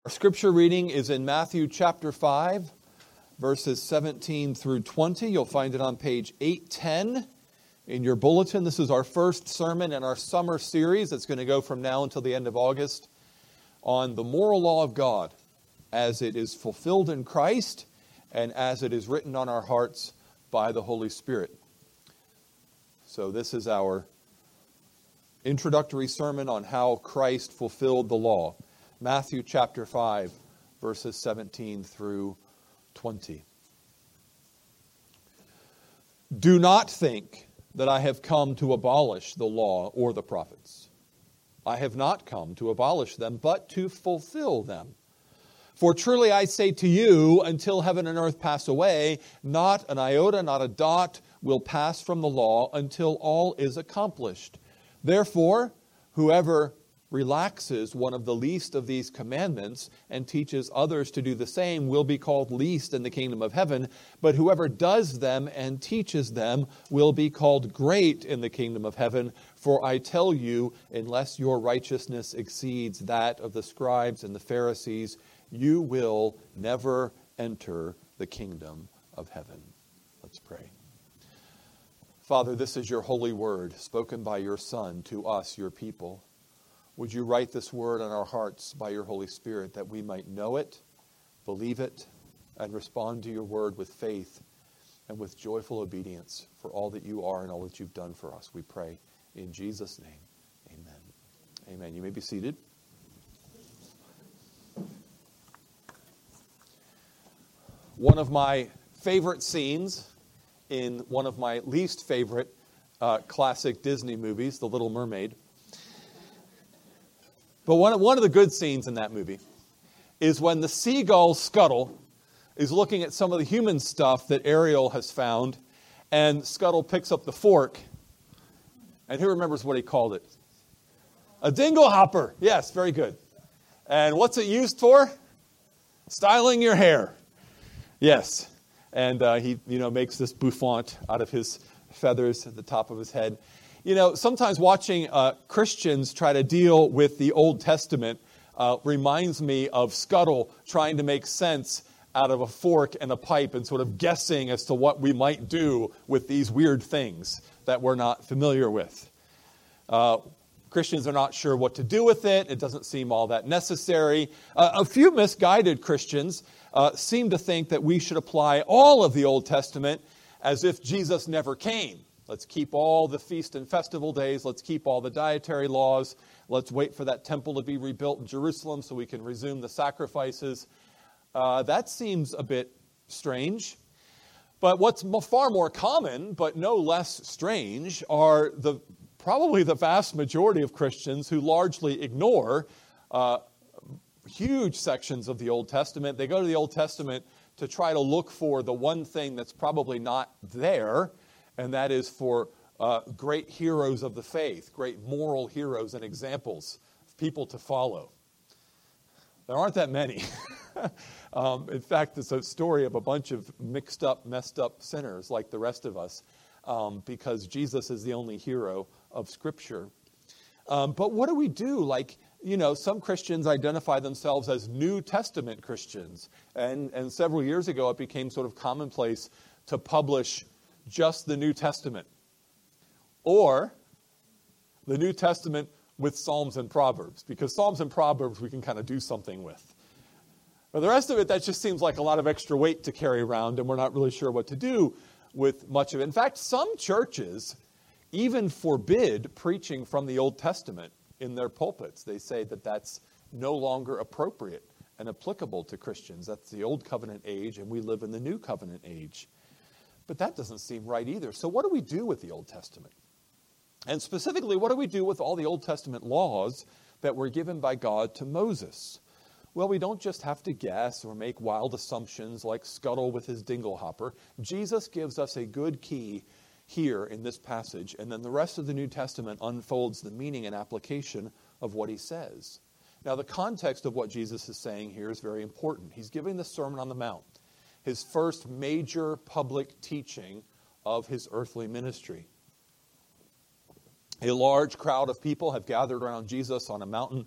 Our scripture reading is in Matthew chapter 5, verses 17 through 20. You'll find it on page 810 in your bulletin. This is our first sermon in our summer series that's going to go from now until the end of August on the moral law of God as it is fulfilled in Christ and as it is written on our hearts by the Holy Spirit. So this is our introductory sermon on how Christ fulfilled the law. Matthew chapter 5, verses 17 through 20. Do not think that I have come to abolish the law or the prophets. I have not come to abolish them, but to fulfill them. For truly I say to you, until heaven and earth pass away, not an iota, not a dot will pass from the law until all is accomplished. Therefore, whoever relaxes one of the least of these commandments and teaches others to do the same will be called least in the kingdom of heaven, but whoever does them and teaches them will be called great in the kingdom of heaven. For I tell you, unless your righteousness exceeds that of the scribes and the Pharisees, you will never enter the kingdom of heaven. Let's pray. Father, this is your holy word spoken by your Son to us, your people. Would you write this word on our hearts by your Holy Spirit that we might know it, believe it, and respond to your word with faith and with joyful obedience for all that you are and all that you've done for us. We pray in Jesus' name. Amen. Amen. You may be seated. One of my favorite scenes in one of my least favorite classic Disney movies, The Little Mermaid. But one of the good scenes in that movie is when the seagull Scuttle is looking at some of the human stuff that Ariel has found, and Scuttle picks up the fork, and who remembers what he called it? A dingle hopper. Yes, very good. And what's it used for? Styling your hair. Yes. And he makes this bouffant out of his feathers at the top of his head. You know, sometimes watching Christians try to deal with the Old Testament reminds me of Scuttle trying to make sense out of a fork and a pipe and sort of guessing as to what we might do with these weird things that we're not familiar with. Christians are not sure what to do with it. It doesn't seem all that necessary. A few misguided Christians seem to think that we should apply all of the Old Testament as if Jesus never came. Let's keep all the feast and festival days. Let's keep all the dietary laws. Let's wait for that temple to be rebuilt in Jerusalem so we can resume the sacrifices. That seems a bit strange. But what's far more common, but no less strange, are probably the vast majority of Christians who largely ignore huge sections of the Old Testament. They go to the Old Testament to try to look for the one thing that's probably not there, and that is for great heroes of the faith, great moral heroes and examples of people to follow. There aren't that many. In fact, it's a story of a bunch of mixed up, messed up sinners like the rest of us, because Jesus is the only hero of Scripture. But what do we do? Some Christians identify themselves as New Testament Christians. And several years ago, it became sort of commonplace to publish just the New Testament, or the New Testament with Psalms and Proverbs, because Psalms and Proverbs we can kind of do something with. But the rest of it, that just seems like a lot of extra weight to carry around, and we're not really sure what to do with much of it. In fact, some churches even forbid preaching from the Old Testament in their pulpits. They say that that's no longer appropriate and applicable to Christians. That's the Old Covenant age, and we live in the New Covenant age. But that doesn't seem right either. So what do we do with the Old Testament? And specifically, what do we do with all the Old Testament laws that were given by God to Moses? Well, we don't just have to guess or make wild assumptions like Scuttle with his dingle hopper. Jesus gives us a good key here in this passage, and then the rest of the New Testament unfolds the meaning and application of what he says. Now, the context of what Jesus is saying here is very important. He's giving the Sermon on the Mount, his first major public teaching of his earthly ministry. A large crowd of people have gathered around Jesus on a mountain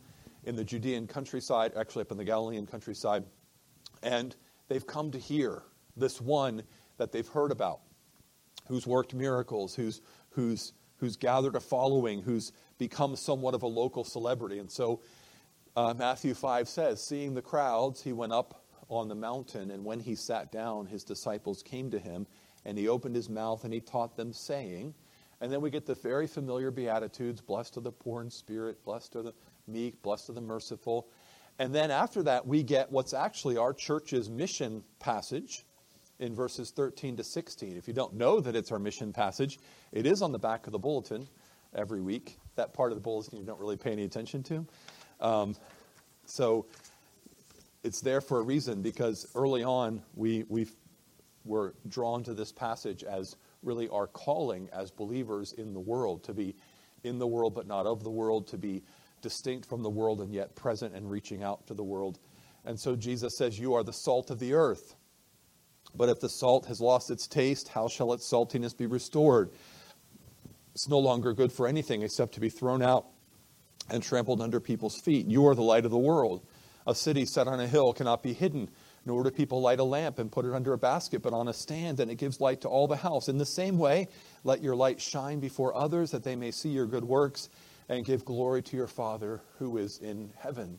in the Judean countryside, actually up in the Galilean countryside. And they've come to hear this one that they've heard about, who's worked miracles, who's gathered a following, who's become somewhat of a local celebrity. And so Matthew 5 says, seeing the crowds, he went up on the mountain, and when he sat down, his disciples came to him, and he opened his mouth and he taught them, saying, and then we get the very familiar Beatitudes, blessed are the poor in spirit, blessed are the meek, blessed are the merciful. And then after that, we get what's actually our church's mission passage in verses 13 to 16. If you don't know that it's our mission passage, it is on the back of the bulletin every week. That part of the bulletin you don't really pay any attention to. So it's there for a reason, because early on we were drawn to this passage as really our calling as believers in the world, to be in the world but not of the world, to be distinct from the world and yet present and reaching out to the world. And so Jesus says, you are the salt of the earth. But if the salt has lost its taste, how shall its saltiness be restored? It's no longer good for anything except to be thrown out and trampled under people's feet. You are the light of the world. A city set on a hill cannot be hidden, nor do people light a lamp and put it under a basket, but on a stand, and it gives light to all the house. In the same way, let your light shine before others, that they may see your good works and give glory to your Father who is in heaven.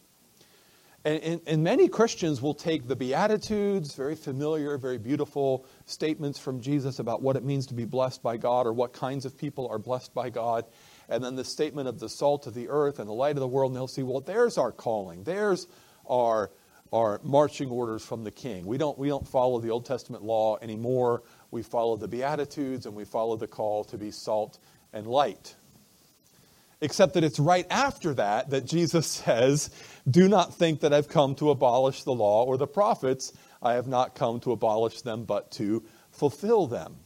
And many Christians will take the Beatitudes, very familiar, very beautiful statements from Jesus about what it means to be blessed by God, or what kinds of people are blessed by God, and then the statement of the salt of the earth and the light of the world, and they'll see, well, there's our calling. There's our marching orders from the King. We don't follow the Old Testament law anymore. We follow the Beatitudes, and we follow the call to be salt and light. Except that it's right after that Jesus says, do not think that I've come to abolish the law or the prophets. I have not come to abolish them, but to fulfill them.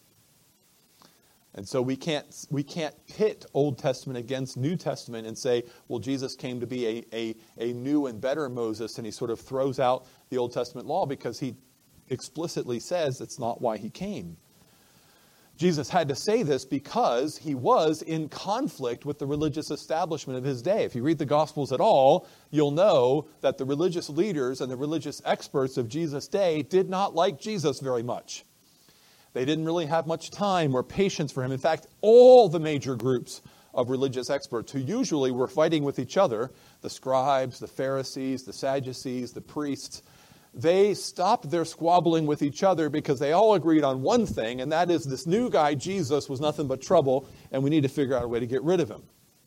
And so we can't pit Old Testament against New Testament and say, well, Jesus came to be a new and better Moses, and he sort of throws out the Old Testament law, because he explicitly says that's not why he came. Jesus had to say this because he was in conflict with the religious establishment of his day. If you read the Gospels at all, you'll know that the religious leaders and the religious experts of Jesus' day did not like Jesus very much. They didn't really have much time or patience for him. In fact, all the major groups of religious experts who usually were fighting with each other, the scribes, the Pharisees, the Sadducees, the priests, they stopped their squabbling with each other because they all agreed on one thing, and that is this new guy, Jesus, was nothing but trouble, and we need to figure out a way to get rid of him.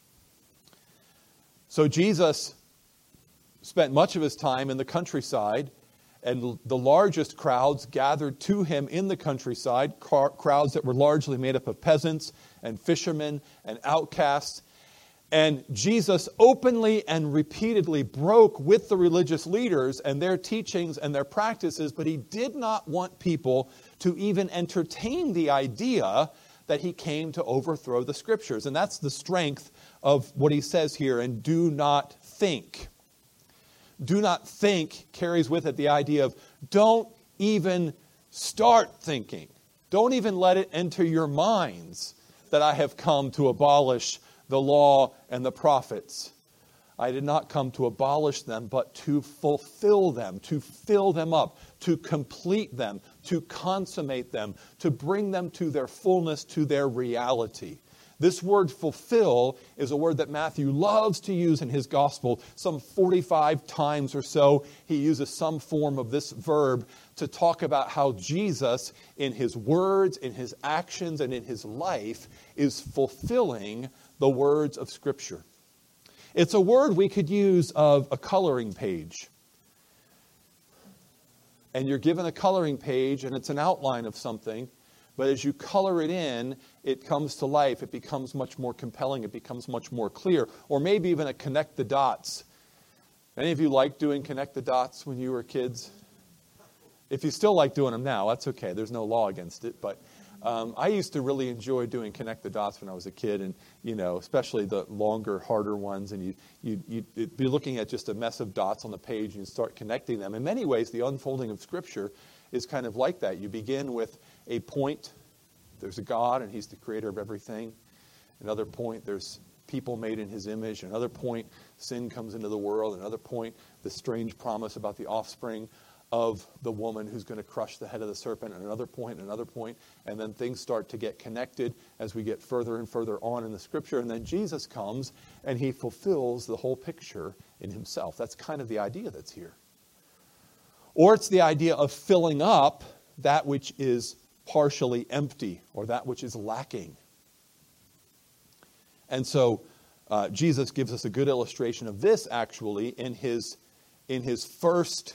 So Jesus spent much of his time in the countryside, and the largest crowds gathered to him in the countryside, crowds that were largely made up of peasants and fishermen and outcasts. And Jesus openly and repeatedly broke with the religious leaders and their teachings and their practices, but he did not want people to even entertain the idea that he came to overthrow the Scriptures. And that's the strength of what he says here, and do not think. Do not think carries with it the idea of don't even start thinking. Don't even let it enter your minds that I have come to abolish the law and the prophets. I did not come to abolish them, but to fulfill them, to fill them up, to complete them, to consummate them, to bring them to their fullness, to their reality. This word fulfill is a word that Matthew loves to use in his gospel. Some 45 times or so, he uses some form of this verb to talk about how Jesus, in his words, in his actions, and in his life, is fulfilling the words of Scripture. It's a word we could use of a coloring page. And you're given a coloring page, and it's an outline of something. But as you color it in, it comes to life. It becomes much more compelling. It becomes much more clear. Or maybe even a connect the dots. Any of you like doing connect the dots when you were kids? If you still like doing them now, that's okay. There's no law against it. But I used to really enjoy doing connect the dots when I was a kid, and especially the longer, harder ones. And you'd be looking at just a mess of dots on the page, and you start connecting them. In many ways, the unfolding of Scripture is kind of like that. You begin with a point. There's a God, and He's the creator of everything. Another point, there's people made in his image. Another point, sin comes into the world. Another point, the strange promise about the offspring of the woman who's going to crush the head of the serpent. And another point, and then things start to get connected as we get further and further on in the scripture. And then Jesus comes and he fulfills the whole picture in himself. That's kind of the idea that's here. Or it's the idea of filling up that which is partially empty or that which is lacking. And so Jesus gives us a good illustration of this actually in his first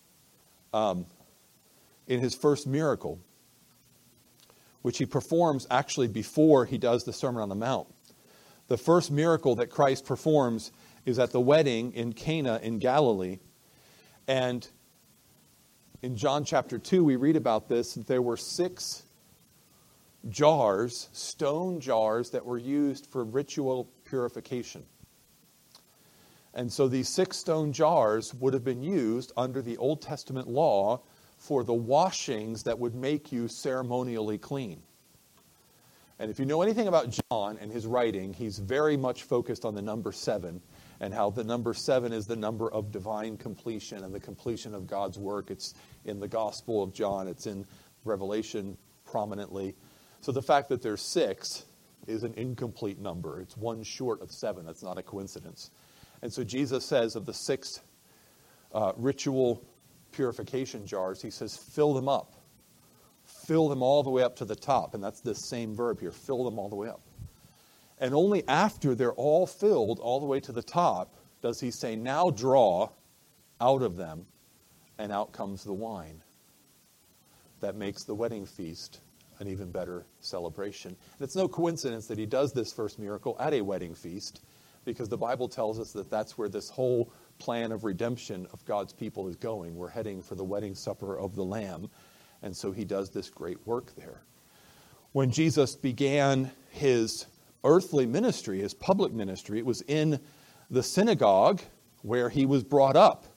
miracle, which he performs actually before he does the Sermon on the Mount. The first miracle that Christ performs is at the wedding in Cana in Galilee. And in John chapter 2, we read about this. There were 6 jars, stone jars, that were used for ritual purification. And so these 6 stone jars would have been used under the Old Testament law for the washings that would make you ceremonially clean. And if you know anything about John and his writing, he's very much focused on the number 7 and how the number 7 is the number of divine completion and the completion of God's work. It's in the Gospel of John. It's in Revelation prominently. So the fact that there's 6 is an incomplete number. It's 1 short of 7. That's not a coincidence. And so Jesus says of the 6 ritual purification jars, he says, fill them up. Fill them all the way up to the top. And that's the same verb here, fill them all the way up. And only after they're all filled all the way to the top does he say, now draw out of them, and out comes the wine. That makes the wedding feast an even better celebration. And it's no coincidence that he does this first miracle at a wedding feast, because the Bible tells us that that's where this whole plan of redemption of God's people is going. We're heading for the wedding supper of the Lamb. And so he does this great work there. When Jesus began his earthly ministry, his public ministry, it was in the synagogue where he was brought up.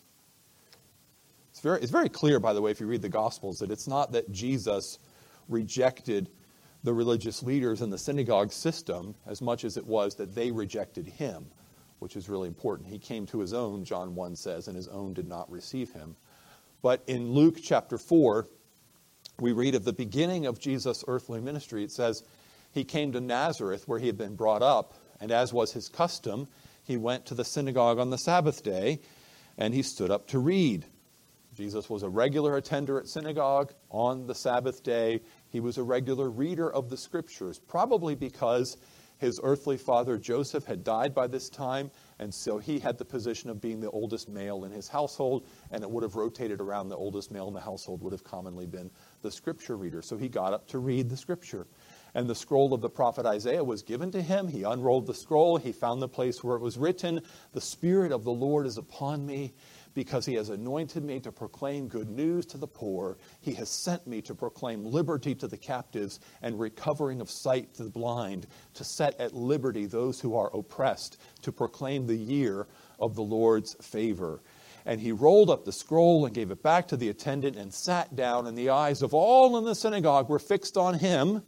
It's very clear, by the way, if you read the Gospels, that it's not that Jesus rejected the religious leaders in the synagogue system as much as it was that they rejected him, which is really important. He came to his own, John 1 says, and his own did not receive him. But in Luke chapter 4, we read of the beginning of Jesus' earthly ministry. It says, he came to Nazareth where he had been brought up, and as was his custom, he went to the synagogue on the Sabbath day, and he stood up to read. Jesus was a regular attender at synagogue on the Sabbath day. He was a regular reader of the Scriptures, probably because his earthly father Joseph had died by this time, and so he had the position of being the oldest male in his household, and it would have rotated around. The oldest male in the household would have commonly been the Scripture reader. So he got up to read the Scripture. And the scroll of the prophet Isaiah was given to him. He unrolled the scroll. He found the place where it was written, "The Spirit of the Lord is upon me, because he has anointed me to proclaim good news to the poor. He has sent me to proclaim liberty to the captives and recovering of sight to the blind, to set at liberty those who are oppressed, to proclaim the year of the Lord's favor." And he rolled up the scroll and gave it back to the attendant and sat down, and the eyes of all in the synagogue were fixed on him.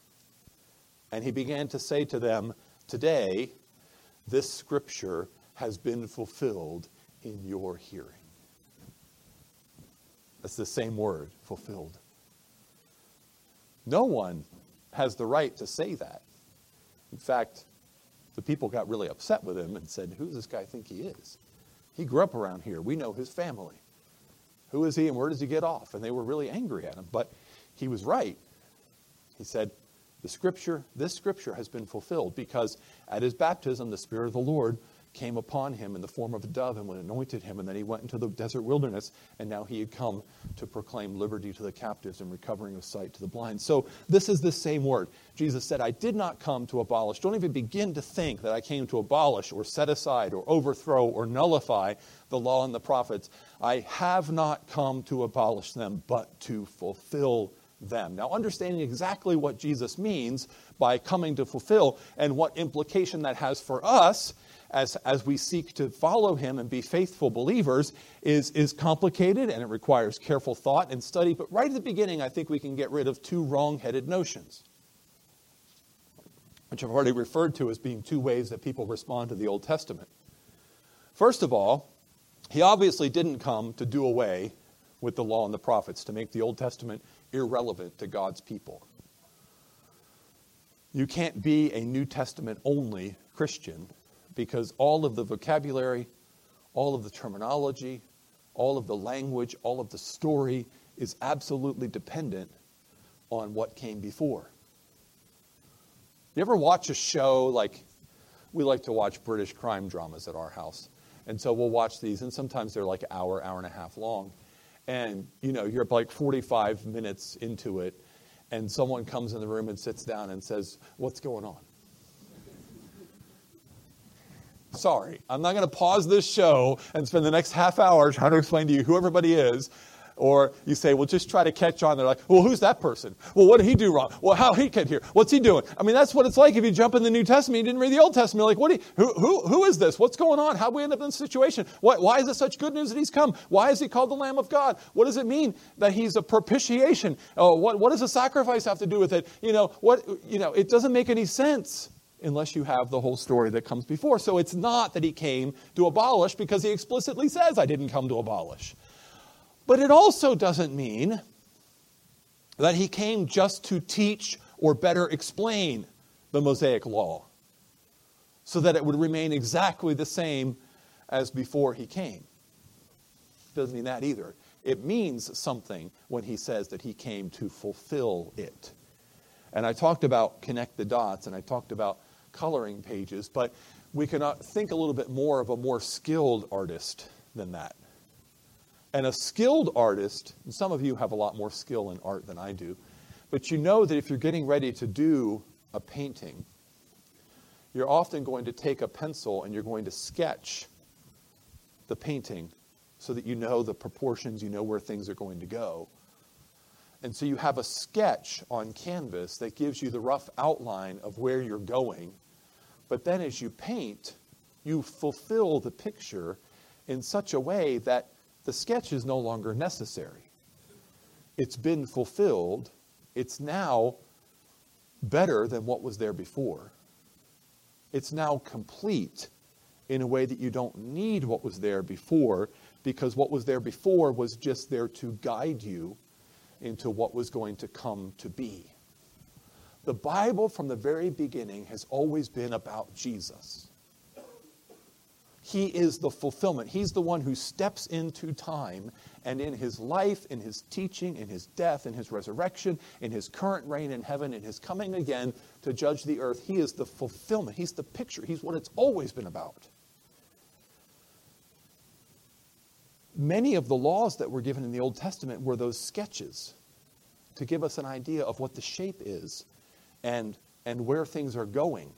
And he began to say to them, "Today, this scripture has been fulfilled in your hearing." That's the same word, fulfilled. No one has the right to say that. In fact, the people got really upset with him and said, "Who does this guy think he is? He grew up around here. We know his family. Who is he and where does he get off?" And they were really angry at him. But he was right. He said, this scripture has been fulfilled, because at his baptism, the Spirit of the Lord came upon him in the form of a dove and anointed him, and then he went into the desert wilderness, and now he had come to proclaim liberty to the captives and recovering of sight to the blind. So this is the same word. Jesus said, "I did not come to abolish." Don't even begin to think that I came to abolish or set aside or overthrow or nullify the law and the prophets. I have not come to abolish them, but to fulfill them. Now, understanding exactly what Jesus means by coming to fulfill and what implication that has for us as we seek to follow him and be faithful believers is complicated, and it requires careful thought and study. But right at the beginning, I think we can get rid of 2 wrong-headed notions. which I've already referred to as being two ways that people respond to the Old Testament. First of all, he obviously didn't come to do away with the law and the prophets, to make the Old Testament irrelevant to God's people. You can't be a New Testament only Christian because all of the vocabulary, all of the terminology, all of the language, all of the story is absolutely dependent on what came before. You ever watch a show like, we like to watch British crime dramas at our house. And so we'll watch these, and sometimes they're like an hour, hour and a half long. And, you're like 45 minutes into it, and someone comes in the room and sits down and says, "What's going on?" Sorry, I'm not going to pause this show and spend the next half hour trying to explain to you who everybody is. Or you say, well, just try to catch on. They're like, well, who's that person? Well, what did he do wrong? Well, how he get here? What's he doing? I mean, that's what it's like if you jump in the New Testament, you didn't read the Old Testament. You're like, who is this? What's going on? How did we end up in this situation? Why is it such good news that he's come? Why is he called the Lamb of God? What does it mean that he's a propitiation? What does a sacrifice have to do with it? It doesn't make any sense unless you have the whole story that comes before. So it's not that he came to abolish, because he explicitly says, I didn't come to abolish. But it also doesn't mean that he came just to teach or better explain the Mosaic law so that it would remain exactly the same as before he came. Doesn't mean that either. It means something when he says that he came to fulfill it. And I talked about connect the dots, and I talked about coloring pages, but we can think a little bit more of a more skilled artist than that. And a skilled artist, and some of you have a lot more skill in art than I do, but you know that if you're getting ready to do a painting, you're often going to take a pencil and you're going to sketch the painting so that you know the proportions, you know where things are going to go. And so you have a sketch on canvas that gives you the rough outline of where you're going. But then as you paint, you fulfill the picture in such a way that the sketch is no longer necessary. It's been fulfilled. It's now better than what was there before. It's now complete in a way that you don't need what was there before, because what was there before was just there to guide you into what was going to come to be. The Bible from the very beginning has always been about Jesus. He is the fulfillment. He's the one who steps into time, and in his life, in his teaching, in his death, in his resurrection, in his current reign in heaven, in his coming again to judge the earth, he is the fulfillment. He's the picture. He's what it's always been about. Many of the laws that were given in the Old Testament were those sketches to give us an idea of what the shape is and where things are going.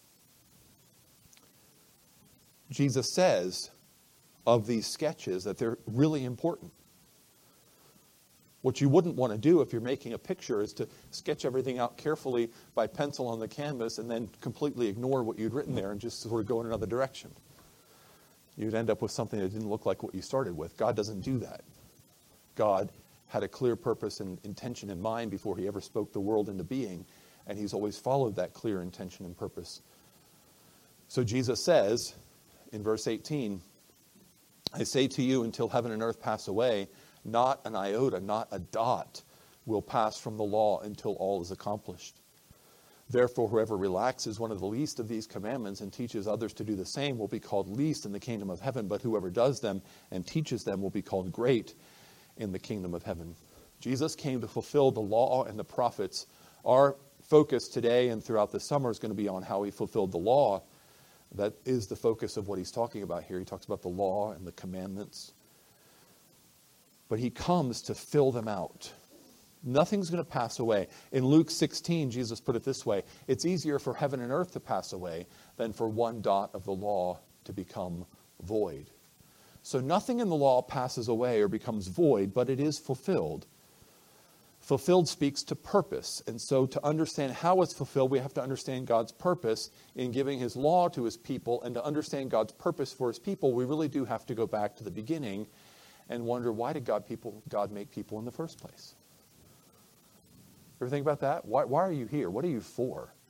Jesus says of these sketches that they're really important. What you wouldn't want to do if you're making a picture is to sketch everything out carefully by pencil on the canvas and then completely ignore what you'd written there and just sort of go in another direction. You'd end up with something that didn't look like what you started with. God doesn't do that. God had a clear purpose and intention in mind before he ever spoke the world into being, and he's always followed that clear intention and purpose. So Jesus says in verse 18, I say to you, until heaven and earth pass away, not an iota, not a dot will pass from the law until all is accomplished. Therefore, whoever relaxes one of the least of these commandments and teaches others to do the same will be called least in the kingdom of heaven, but whoever does them and teaches them will be called great in the kingdom of heaven. Jesus came to fulfill the law and the prophets. Our focus today and throughout the summer is going to be on how he fulfilled the law. That is the focus of what he's talking about here. He talks about the law and the commandments. But he comes to fill them out. Nothing's going to pass away. In Luke 16, Jesus put it this way: it's easier for heaven and earth to pass away than for one dot of the law to become void. So nothing in the law passes away or becomes void, but it is fulfilled. Fulfilled speaks to purpose. And so to understand how it's fulfilled, we have to understand God's purpose in giving his law to his people. And to understand God's purpose for his people, we really do have to go back to the beginning and wonder, why did God make people in the first place? Ever think about that? Why are you here? What are you for?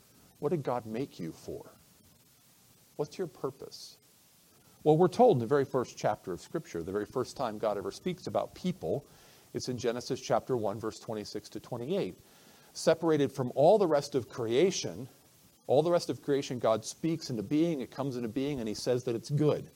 What did God make you for? What's your purpose? Well, we're told in the very first chapter of Scripture, the very first time God ever speaks about people, it's in Genesis chapter 1, verse 26 to 28. Separated from all the rest of creation, God speaks into being, it comes into being, and he says that it's good.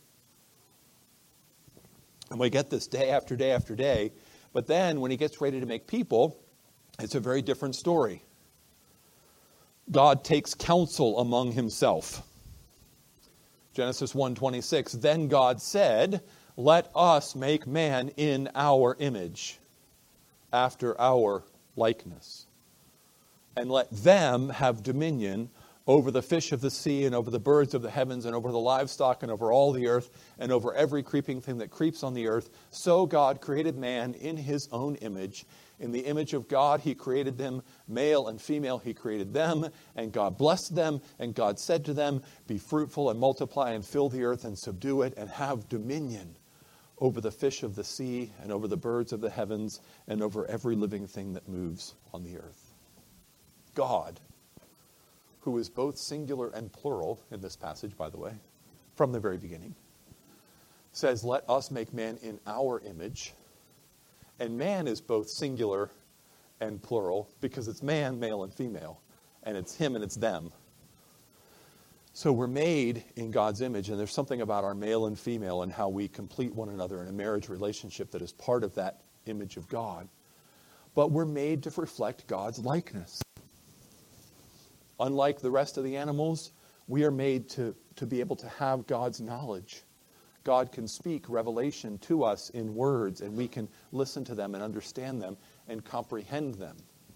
And we get this day after day after day. But then when he gets ready to make people, it's a very different story. God takes counsel among himself. Genesis 1:26, then God said, let us make man in our image, after our likeness. And let them have dominion over the fish of the sea and over the birds of the heavens and over the livestock and over all the earth and over every creeping thing that creeps on the earth. So God created man in his own image. In the image of God he created them, male and female he created them. And God blessed them, and God said to them, be fruitful and multiply and fill the earth and subdue it and have dominion over the fish of the sea and over the birds of the heavens and over every living thing that moves on the earth. God, who is both singular and plural in this passage, by the way, from the very beginning, says, let us make man in our image. And man is both singular and plural because it's man, male, and female. And it's him and it's them. So we're made in God's image, and there's something about our male and female and how we complete one another in a marriage relationship that is part of that image of God. But we're made to reflect God's likeness. Unlike the rest of the animals, we are made to be able to have God's knowledge. God can speak revelation to us in words, and we can listen to them and understand them and comprehend them.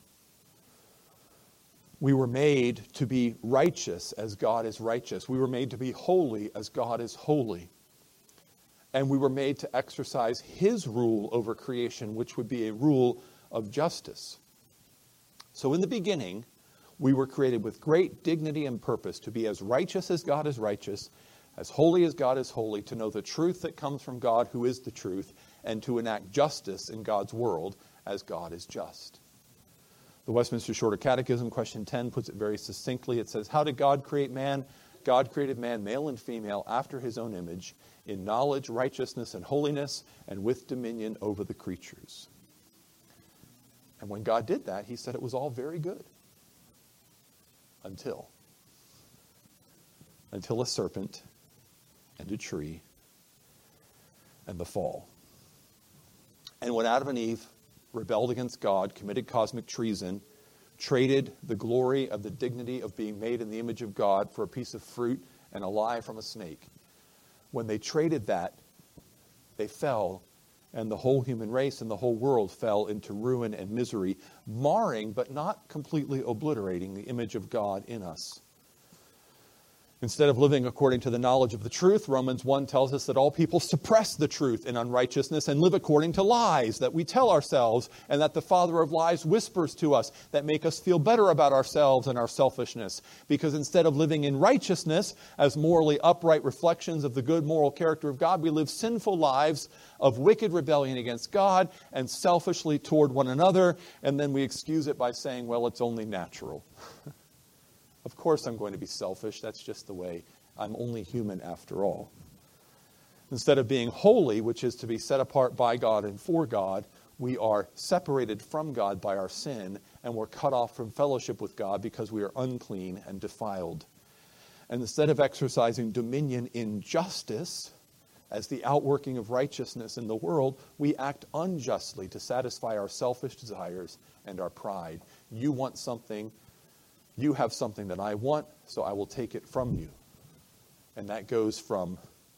We were made to be righteous as God is righteous. We were made to be holy as God is holy. And we were made to exercise his rule over creation, which would be a rule of justice. So in the beginning, we were created with great dignity and purpose to be as righteous as God is righteous, as holy as God is holy, to know the truth that comes from God, who is the truth, and to enact justice in God's world as God is just. The Westminster Shorter Catechism, question 10, puts it very succinctly. It says, how did God create man? God created man, male and female, after his own image, in knowledge, righteousness, and holiness, and with dominion over the creatures. And when God did that, he said it was all very good. Until a serpent and a tree and the fall. And when Adam and Eve rebelled against God, committed cosmic treason, traded the glory of the dignity of being made in the image of God for a piece of fruit and a lie from a snake, when they traded that, they fell, and the whole human race and the whole world fell into ruin and misery, marring but not completely obliterating the image of God in us. Instead of living according to the knowledge of the truth, Romans 1 tells us that all people suppress the truth in unrighteousness and live according to lies that we tell ourselves, and that the father of lies whispers to us that make us feel better about ourselves and our selfishness. Because instead of living in righteousness as morally upright reflections of the good moral character of God, we live sinful lives of wicked rebellion against God and selfishly toward one another, and then we excuse it by saying, well, it's only natural. Of course I'm going to be selfish. That's just the way. I'm only human after all. Instead of being holy, which is to be set apart by God and for God, we are separated from God by our sin, and we're cut off from fellowship with God because we are unclean and defiled. And instead of exercising dominion in justice as the outworking of righteousness in the world, we act unjustly to satisfy our selfish desires and our pride. You want something. You have something that I want, so I will take it from you. And that goes from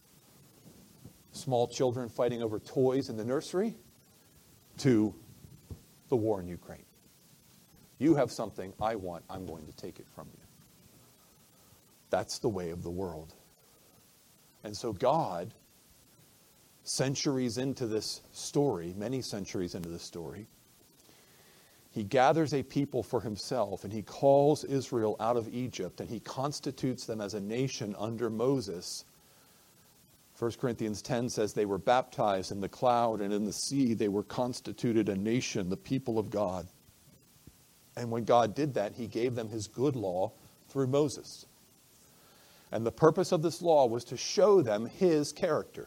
small children fighting over toys in the nursery to the war in Ukraine. You have something I want, I'm going to take it from you. That's the way of the world. And so God, centuries into this story, many centuries into this story, he gathers a people for himself, and he calls Israel out of Egypt, and he constitutes them as a nation under Moses. 1 Corinthians 10 says they were baptized in the cloud, and in the sea they were constituted a nation, the people of God. And when God did that, he gave them his good law through Moses. And the purpose of this law was to show them his character,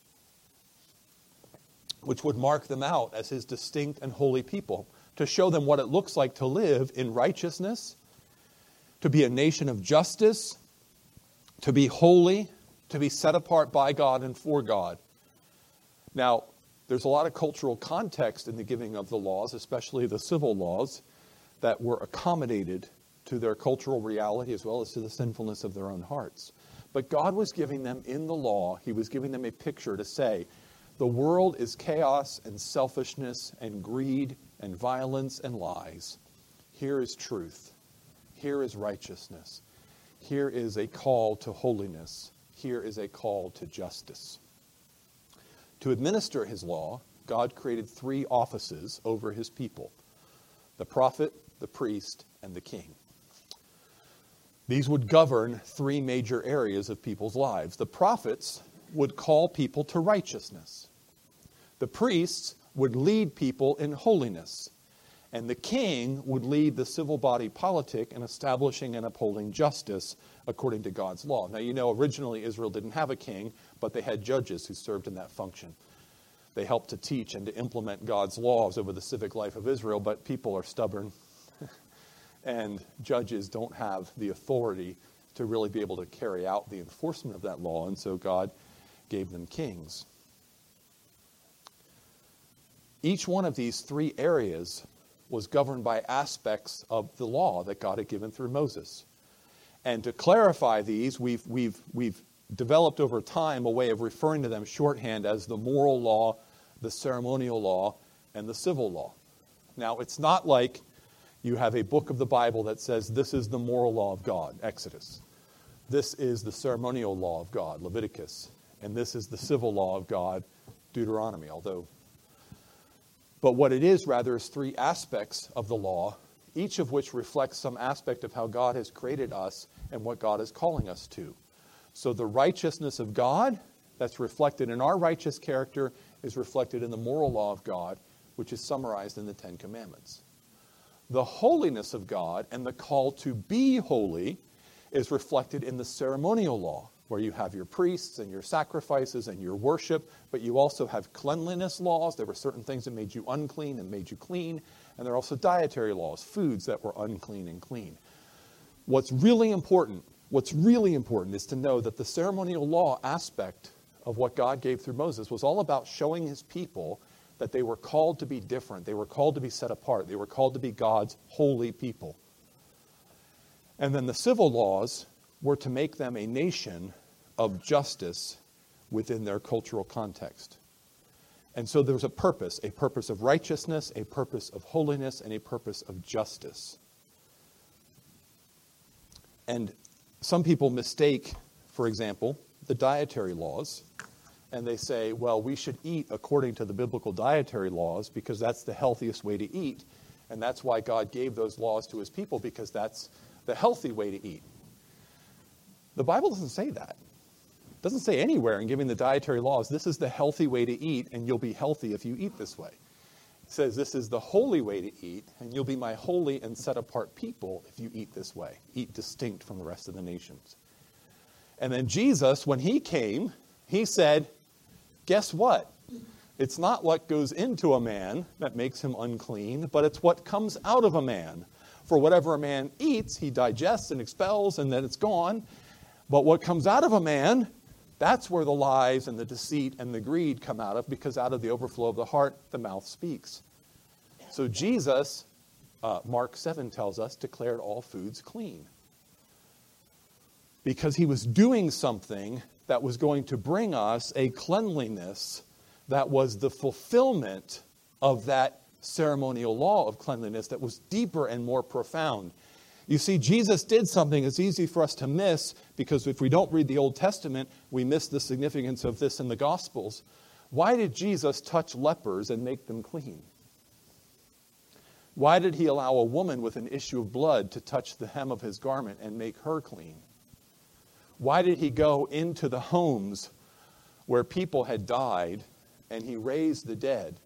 which would mark them out as his distinct and holy people, to show them what it looks like to live in righteousness, to be a nation of justice, to be holy, to be set apart by God and for God. Now, there's a lot of cultural context in the giving of the laws, especially the civil laws, that were accommodated to their cultural reality as well as to the sinfulness of their own hearts. But God was giving them in the law, he was giving them a picture to say, the world is chaos and selfishness and greed and violence and lies. Here is truth. Here is righteousness. Here is a call to holiness. Here is a call to justice. To administer his law, God created 3 offices over his people: the prophet, the priest, and the king. These would govern 3 major areas of people's lives. The prophets would call people to righteousness. The priests would lead people in holiness. And the king would lead the civil body politic in establishing and upholding justice according to God's law. Now, you know, originally Israel didn't have a king, but they had judges who served in that function. They helped to teach and to implement God's laws over the civic life of Israel, but people are stubborn. And judges don't have the authority to really be able to carry out the enforcement of that law, and so God gave them kings. Each one of these 3 areas was governed by aspects of the law that God had given through Moses. And to clarify these, we've developed over time a way of referring to them shorthand as the moral law, the ceremonial law, and the civil law. Now, it's not like you have a book of the Bible that says this is the moral law of God, Exodus. This is the ceremonial law of God, Leviticus. And this is the civil law of God, Deuteronomy, But what it is, rather, is 3 aspects of the law, each of which reflects some aspect of how God has created us and what God is calling us to. So the righteousness of God, that's reflected in our righteous character, is reflected in the moral law of God, which is summarized in the 10 Commandments. The holiness of God and the call to be holy is reflected in the ceremonial law, where you have your priests and your sacrifices and your worship, but you also have cleanliness laws. There were certain things that made you unclean and made you clean, and there are also dietary laws, foods that were unclean and clean. What's really important is to know that the ceremonial law aspect of what God gave through Moses was all about showing his people that they were called to be different. They were called to be set apart. They were called to be God's holy people. And then the civil laws were to make them a nation of justice within their cultural context. And so there's a purpose of righteousness, a purpose of holiness, and a purpose of justice. And some people mistake, for example, the dietary laws, and they say, well, we should eat according to the biblical dietary laws because that's the healthiest way to eat, and that's why God gave those laws to his people, because that's the healthy way to eat. The Bible doesn't say that. It doesn't say anywhere in giving the dietary laws, this is the healthy way to eat, and you'll be healthy if you eat this way. It says this is the holy way to eat, and you'll be my holy and set apart people if you eat this way. Eat distinct from the rest of the nations. And then Jesus, when he came, he said, guess what? It's not what goes into a man that makes him unclean, but it's what comes out of a man. For whatever a man eats, he digests and expels, and then it's gone. But what comes out of a man, that's where the lies and the deceit and the greed come out of, because out of the overflow of the heart, the mouth speaks. So Jesus, Mark 7 tells us, declared all foods clean. Because he was doing something that was going to bring us a cleanliness that was the fulfillment of that ceremonial law of cleanliness that was deeper and more profound. You see, Jesus did something that's easy for us to miss, because if we don't read the Old Testament, we miss the significance of this in the Gospels. Why did Jesus touch lepers and make them clean? Why did he allow a woman with an issue of blood to touch the hem of his garment and make her clean? Why did he go into the homes where people had died and he raised the dead?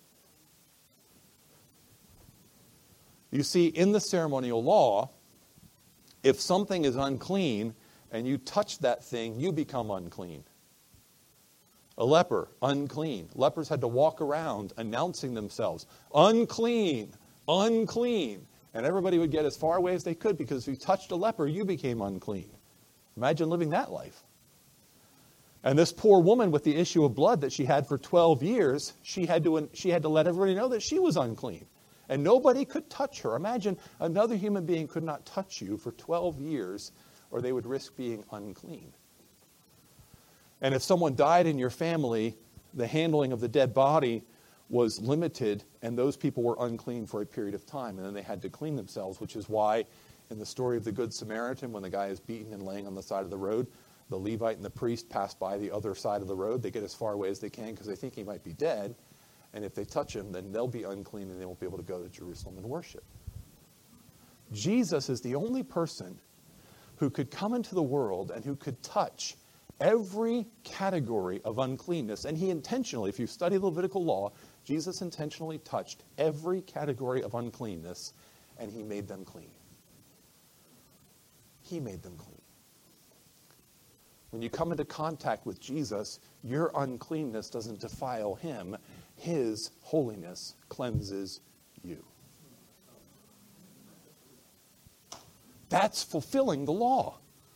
You see, in the ceremonial law, If something is unclean and you touch that thing, you become unclean. A leper, unclean. Lepers had to walk around announcing themselves, unclean, unclean. And everybody would get as far away as they could, because if you touched a leper, you became unclean. Imagine living that life. And this poor woman with the issue of blood that she had for 12 years, she had to let everybody know that she was unclean. And nobody could touch her. Imagine another human being could not touch you for 12 years, or they would risk being unclean. And if someone died in your family, the handling of the dead body was limited, and those people were unclean for a period of time, and then they had to clean themselves, which is why in the story of the Good Samaritan, when the guy is beaten and laying on the side of the road, the Levite and the priest pass by the other side of the road. They get as far away as they can because they think he might be dead, and if they touch him, then they'll be unclean and they won't be able to go to Jerusalem and worship. Jesus is the only person who could come into the world and who could touch every category of uncleanness. And he intentionally, if you study the Levitical law, Jesus intentionally touched every category of uncleanness, and he made them clean. He made them clean. When you come into contact with Jesus, your uncleanness doesn't defile him. His holiness cleanses you. That's fulfilling the law.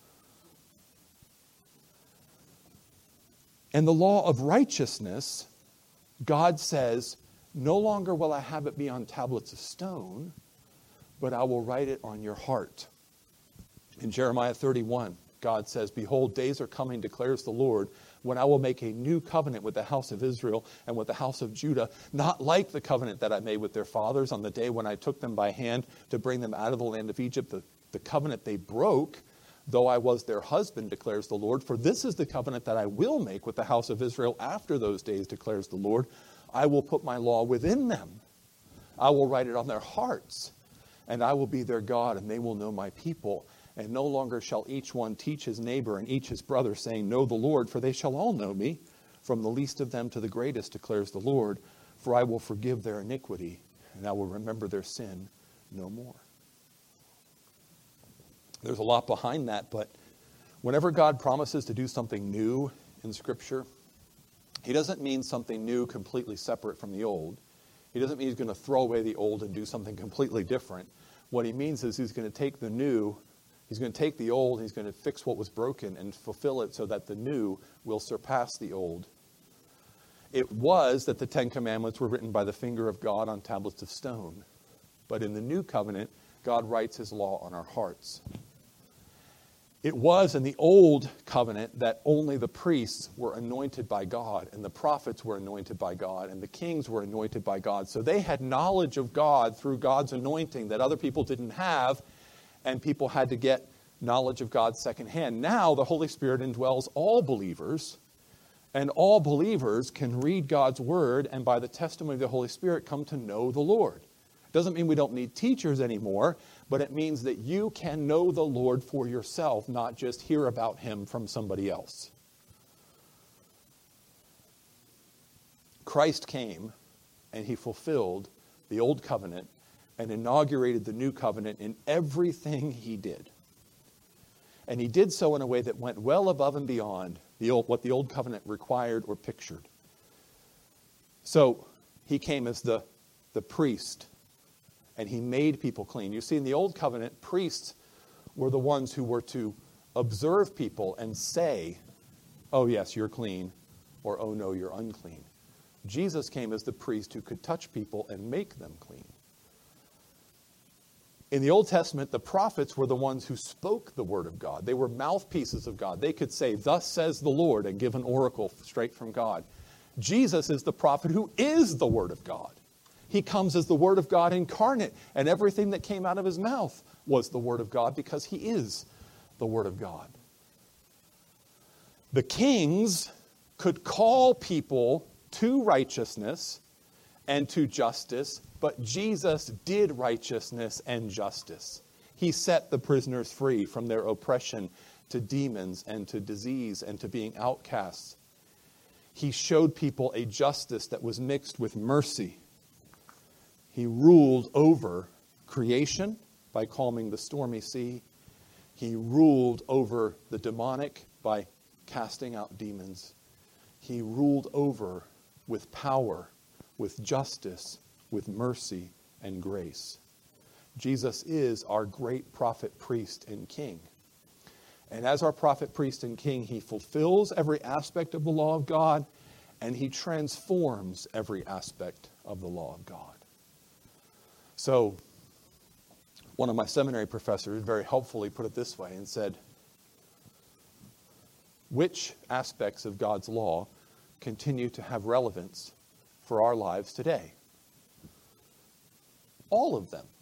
And the law of righteousness, God says, no longer will I have it be on tablets of stone, but I will write it on your heart. In Jeremiah 31, God says, behold, days are coming, declares the Lord, when I will make a new covenant with the house of Israel and with the house of Judah, not like the covenant that I made with their fathers on the day when I took them by hand to bring them out of the land of Egypt, the covenant they broke, though I was their husband, declares the Lord. For this is the covenant that I will make with the house of Israel after those days, declares the Lord. I will put my law within them. I will write it on their hearts, and I will be their God, and they will know my people. And no longer shall each one teach his neighbor and each his brother, saying, know the Lord, for they shall all know me, from the least of them to the greatest, declares the Lord. For I will forgive their iniquity, and I will remember their sin no more. There's a lot behind that, but whenever God promises to do something new in Scripture, he doesn't mean something new completely separate from the old. He doesn't mean he's going to throw away the old and do something completely different. What he means is he's going to take the new, he's going to take the old, he's going to fix what was broken and fulfill it so that the new will surpass the old. It was that the Ten Commandments were written by the finger of God on tablets of stone. But in the new covenant, God writes his law on our hearts. It was in the old covenant that only the priests were anointed by God, and the prophets were anointed by God, and the kings were anointed by God. So they had knowledge of God through God's anointing that other people didn't have, and people had to get knowledge of God secondhand. Now the Holy Spirit indwells all believers, and all believers can read God's word and by the testimony of the Holy Spirit come to know the Lord. Doesn't mean we don't need teachers anymore, but it means that you can know the Lord for yourself, not just hear about him from somebody else. Christ came and he fulfilled the old covenant and inaugurated the new covenant in everything he did. And he did so in a way that went well above and beyond what the old covenant required or pictured. So he came as the priest, and he made people clean. You see, in the old covenant, priests were the ones who were to observe people and say, oh yes, you're clean, or oh no, you're unclean. Jesus came as the priest who could touch people and make them clean. In the Old Testament, the prophets were the ones who spoke the word of God. They were mouthpieces of God. They could say, thus says the Lord, and give an oracle straight from God. Jesus is the prophet who is the word of God. He comes as the word of God incarnate, and everything that came out of his mouth was the word of God because he is the word of God. The kings could call people to righteousness and to justice, but Jesus did righteousness and justice. He set the prisoners free from their oppression to demons and to disease and to being outcasts. He showed people a justice that was mixed with mercy. He ruled over creation by calming the stormy sea. He ruled over the demonic by casting out demons. He ruled over with power, with justice, with mercy and grace. Jesus is our great prophet, priest, and king. And as our prophet, priest, and king, he fulfills every aspect of the law of God, and he transforms every aspect of the law of God. So, one of my seminary professors very helpfully put it this way and said, which aspects of God's law continue to have relevance for our lives today? All of them.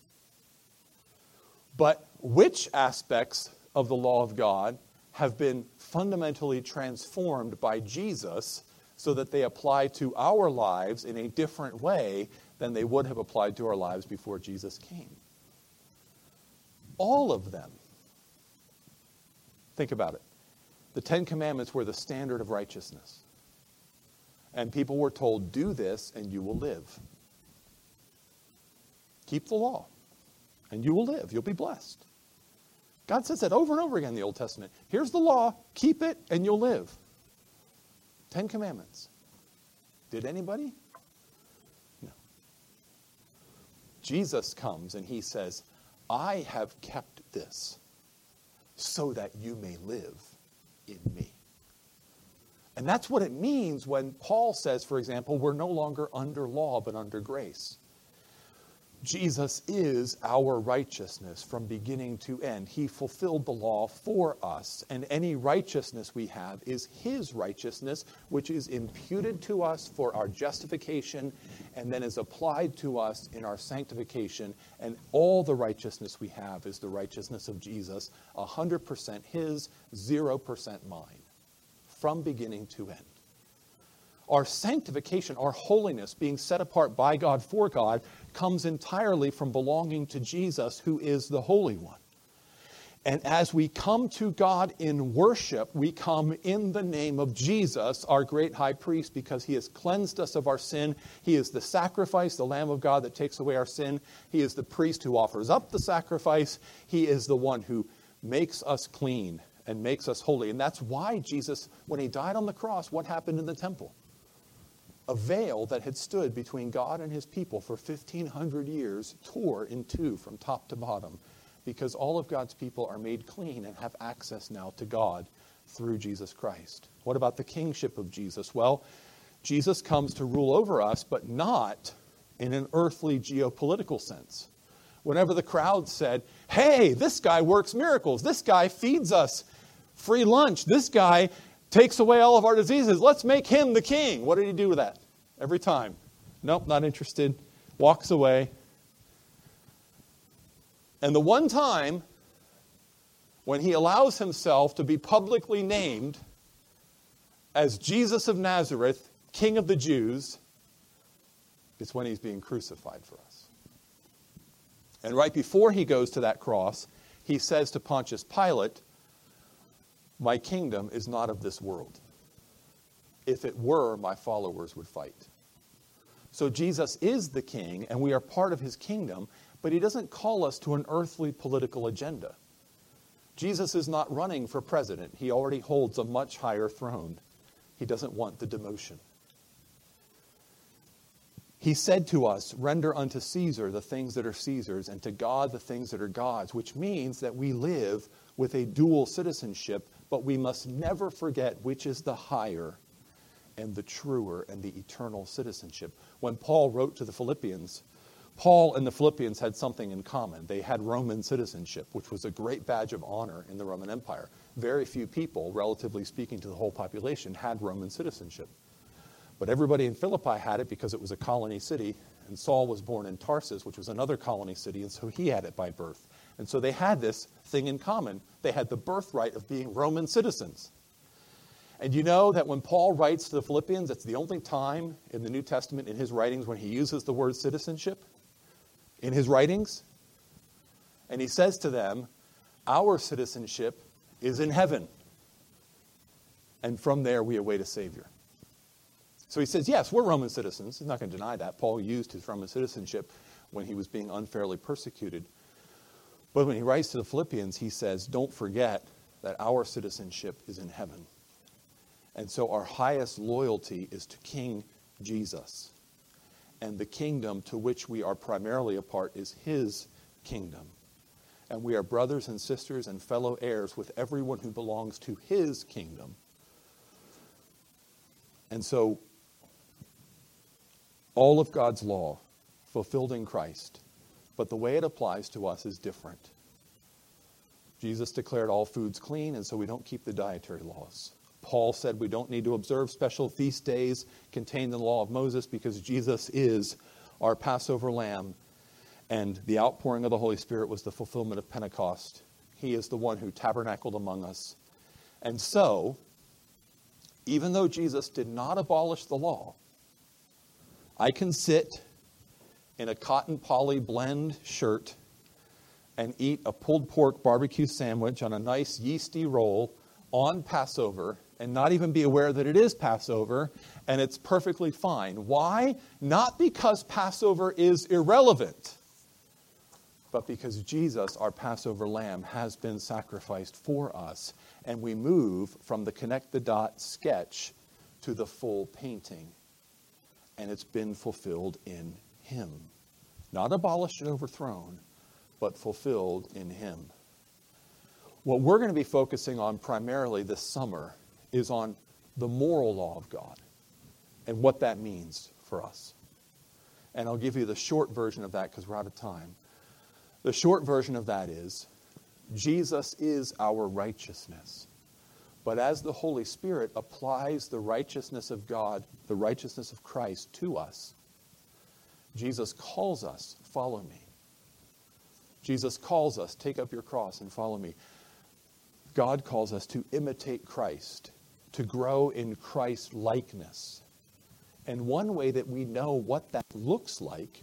But which aspects of the law of God have been fundamentally transformed by Jesus so that they apply to our lives in a different way than they would have applied to our lives before Jesus came? All of them. Think about it. The Ten Commandments were the standard of righteousness. And people were told, do this and you will live. Keep the law and you will live. You'll be blessed. God says that over and over again in the Old Testament. Here's the law. Keep it and you'll live. 10 Commandments. Did anybody? No. Jesus comes and he says, I have kept this so that you may live in me. And that's what it means when Paul says, for example, we're no longer under law but under grace. Jesus is our righteousness from beginning to end. He fulfilled the law for us, and any righteousness we have is his righteousness, which is imputed to us for our justification and then is applied to us in our sanctification. And all the righteousness we have is the righteousness of Jesus, 100% his, 0% mine, from beginning to end. Our sanctification, our holiness, being set apart by God for God, comes entirely from belonging to Jesus, who is the Holy One. And as we come to God in worship, we come in the name of Jesus, our great high priest, because he has cleansed us of our sin. He is the sacrifice, the Lamb of God that takes away our sin. He is the priest who offers up the sacrifice. He is the one who makes us clean and makes us holy. And that's why Jesus, when he died on the cross, what happened in the temple? A veil that had stood between God and his people for 1,500 years tore in two from top to bottom, because all of God's people are made clean and have access now to God through Jesus Christ. What about the kingship of Jesus? Well, Jesus comes to rule over us, but not in an earthly geopolitical sense. Whenever the crowd said, hey, this guy works miracles, this guy feeds us free lunch, this guy takes away all of our diseases, let's make him the king. What did he do with that? Every time. Nope, not interested. Walks away. And the one time when he allows himself to be publicly named as Jesus of Nazareth, King of the Jews, is when he's being crucified for us. And right before he goes to that cross, he says to Pontius Pilate, my kingdom is not of this world. If it were, my followers would fight. So Jesus is the king, and we are part of his kingdom, but he doesn't call us to an earthly political agenda. Jesus is not running for president. He already holds a much higher throne. He doesn't want the demotion. He said to us, render unto Caesar the things that are Caesar's, and to God the things that are God's, which means that we live with a dual citizenship, but we must never forget which is the higher and the truer and the eternal citizenship. When Paul wrote to the Philippians, Paul and the Philippians had something in common. They had Roman citizenship, which was a great badge of honor in the Roman Empire. Very few people, relatively speaking to the whole population, had Roman citizenship. But everybody in Philippi had it because it was a colony city, and Saul was born in Tarsus, which was another colony city, and so he had it by birth. And so they had this thing in common. They had the birthright of being Roman citizens. And you know that when Paul writes to the Philippians, it's the only time in the New Testament in his writings when he uses the word citizenship in his writings. And he says to them, our citizenship is in heaven. And from there we await a Savior. So he says, yes, we're Roman citizens. He's not going to deny that. Paul used his Roman citizenship when he was being unfairly persecuted. But when he writes to the Philippians, he says, don't forget that our citizenship is in heaven. And so our highest loyalty is to King Jesus. And the kingdom to which we are primarily a part is his kingdom. And we are brothers and sisters and fellow heirs with everyone who belongs to his kingdom. And so all of God's law fulfilled in Christ, but the way it applies to us is different. Jesus declared all foods clean, and so we don't keep the dietary laws. Paul said we don't need to observe special feast days contained in the law of Moses because Jesus is our Passover lamb, and the outpouring of the Holy Spirit was the fulfillment of Pentecost. He is the one who tabernacled among us. And so, even though Jesus did not abolish the law, I can sit in a cotton poly blend shirt and eat a pulled pork barbecue sandwich on a nice yeasty roll on Passover and not even be aware that it is Passover, and it's perfectly fine. Why? Not because Passover is irrelevant, but because Jesus, our Passover lamb, has been sacrificed for us, and we move from the connect-the-dot sketch to the full painting, and it's been fulfilled in him. Not abolished and overthrown, but fulfilled in him. What we're going to be focusing on primarily this summer is on the moral law of God and what that means for us. And I'll give you the short version of that because we're out of time. The short version of that is, Jesus is our righteousness. But as the Holy Spirit applies the righteousness of God, the righteousness of Christ to us, Jesus calls us, follow me. Jesus calls us, take up your cross and follow me. God calls us to imitate Christ, to grow in Christ likeness. And one way that we know what that looks like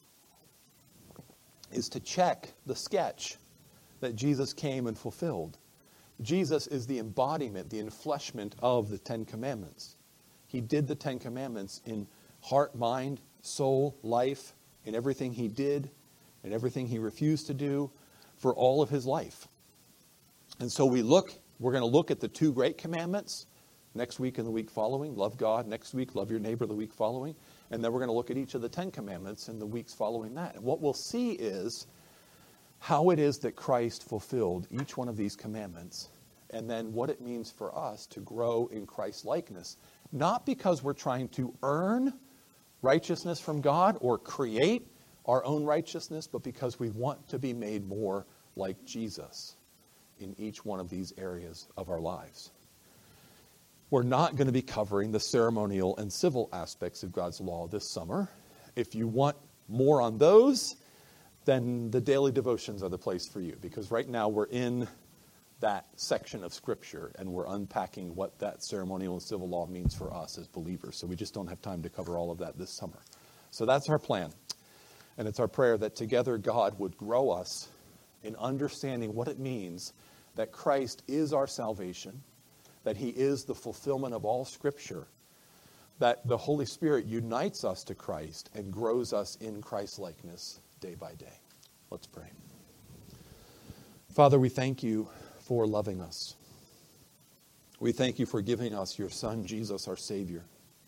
is to check the sketch that Jesus came and fulfilled. Jesus is the embodiment, the enfleshment of the Ten Commandments. He did the Ten Commandments in heart, mind, soul, life, in everything he did, and everything he refused to do for all of his life. And so we're going to look at the two great commandments next week and the week following. Love God next week, love your neighbor the week following. And then we're going to look at each of the 10 commandments in the weeks following that. And what we'll see is how it is that Christ fulfilled each one of these commandments, and then what it means for us to grow in Christ's likeness. Not because we're trying to earn righteousness from God or create our own righteousness, but because we want to be made more like Jesus in each one of these areas of our lives. We're not going to be covering the ceremonial and civil aspects of God's law this summer. If you want more on those, then the daily devotions are the place for you, because right now we're in that section of Scripture and we're unpacking what that ceremonial and civil law means for us as believers. So we just don't have time to cover all of that this summer. So that's our plan. And it's our prayer that together God would grow us in understanding what it means that Christ is our salvation, that he is the fulfillment of all Scripture, that the Holy Spirit unites us to Christ and grows us in Christ-likeness day by day. Let's pray. Father, we thank you for loving us. We thank you for giving us your Son, Jesus, our Savior.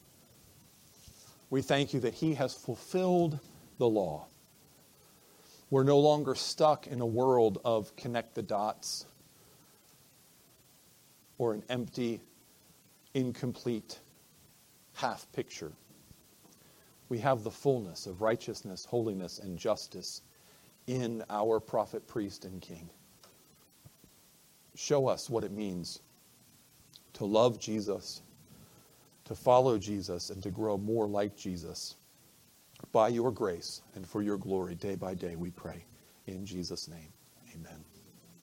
We thank you that he has fulfilled the law. We're no longer stuck in a world of connect the dots or an empty, incomplete half picture. We have the fullness of righteousness, holiness, and justice in our prophet, priest, and king. Show us what it means to love Jesus, to follow Jesus, and to grow more like Jesus. By your grace and for your glory, day by day, we pray. In Jesus' name, amen.